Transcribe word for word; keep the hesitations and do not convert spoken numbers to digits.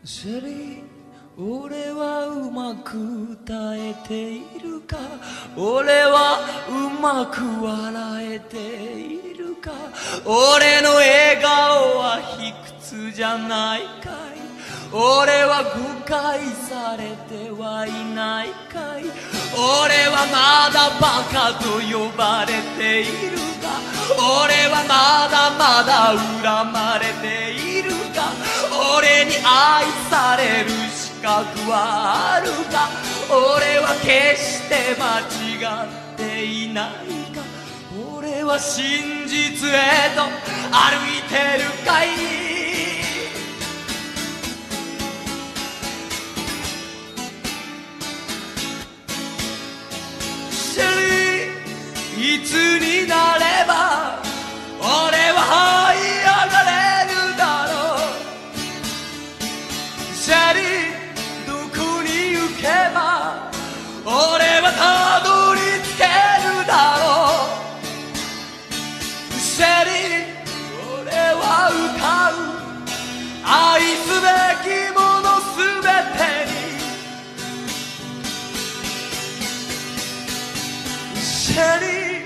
シェリー、俺はうまく耐えているか、俺はうまく笑えているか、俺の笑顔は卑屈じゃないかい、俺は誤解されてはいないかい、俺はまだバカと呼ばれているか、俺はまだまだ恨まれているか、俺に愛される資格はあるか、俺は決して間違っていないか、俺は真実へと歩いてるかい。シェリー、いつになれば俺は這い上がれるだろう。シェリー、どこに行けば俺はたどり着けるだろう。シェリー、俺は歌う愛すべきものすべてに。シェリー